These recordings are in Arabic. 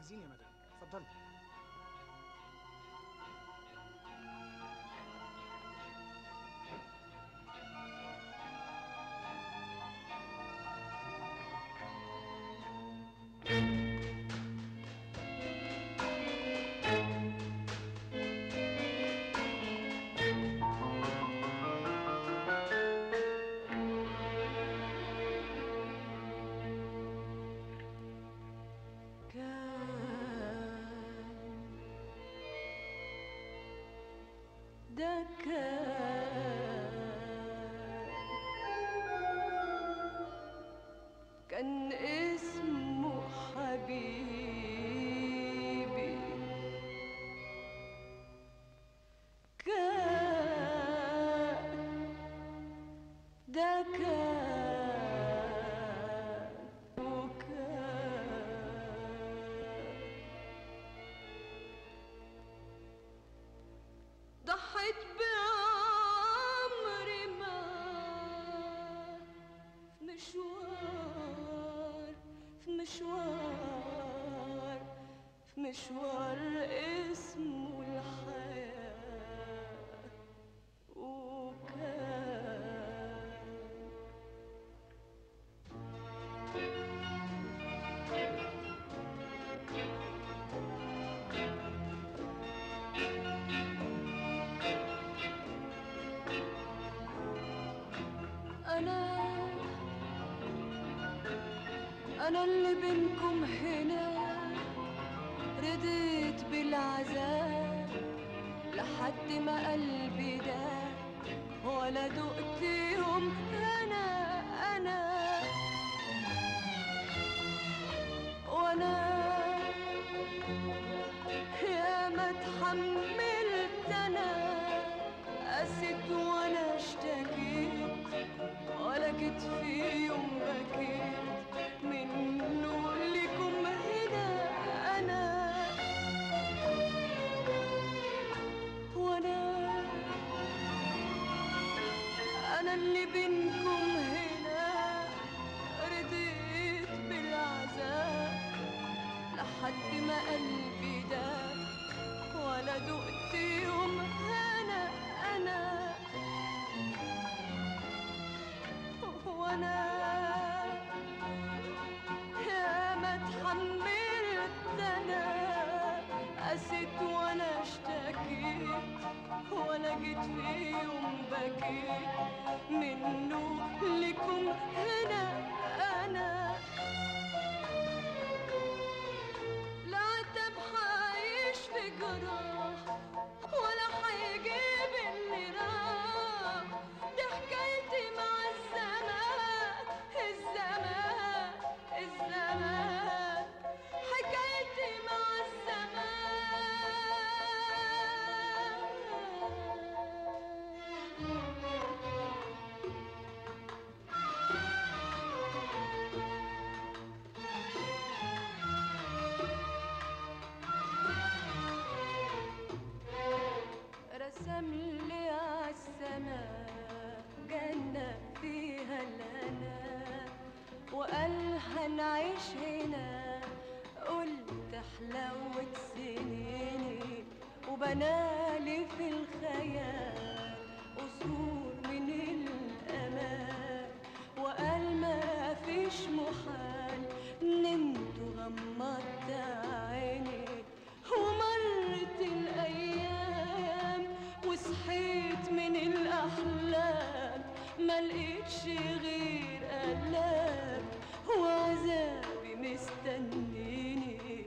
عايزين يا مدام، اتفضلي. ده كان اسمه حبيبي، ده كان ضحيت بعمري ما في مشوار اسمه الحياة، أنا اللي بينكم هنا رضيت بالعذاب لحد ما قلبي داب، ولا دقت يوم وأنا يا ما اتحملت أنا، قست وأنا اشتكيت، ولا جيت في يوم بكيت منه لكم هنا. أنا اللي بينكم هنا رضيت بالعذاب لحد ما قلبي داب، ولا دقت يوم وأنا يا ما اتحملت أنا، قست وأنا اشتكيت، ولا جيت في يوم بكيت منه لكم هنا. لا عتب حيشفي جراح ولا حيجيب اللي راح، دي حكايتي مع الزمان حكايتي مع رسم لي عالسماء جنة فيها الهنا، وقال هنعيش هنا، قلت حلاوة سنيني، وبنالي في الخيال قصور من الأمان، وقال ما فيش محال، نمت وغمضت عيني ومرت الأيام، وصحيت من الأحلام ما لقيتش غير آلام وعذابي مستنيني.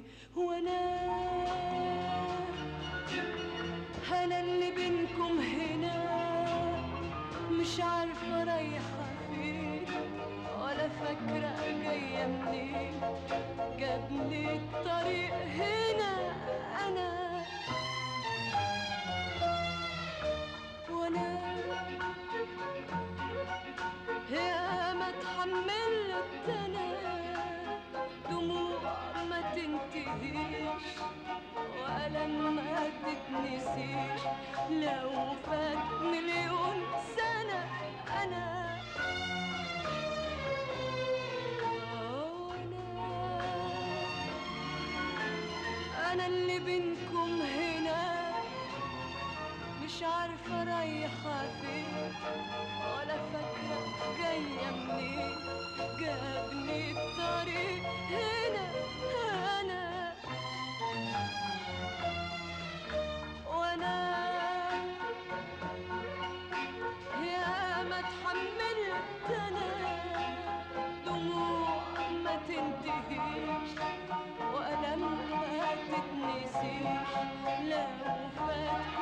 أنا اللي بينكم هنا مش عارفة رايحة فين، ولا فاكرة جاية منين، جابني الطريق هنا. وأنا يا ما اتحملت أنا دموع ما تنتهيش، وألم ما تتنسيش لو فات مليون سنة. بينكم هنا مش عارفة رايحة فين ولا فاكرة جاية منين، جابني الطريق هنا أنا وأنا يا ما اتحملت أنا دموع ما تنتهيش وألم ما تتنسيش لو فات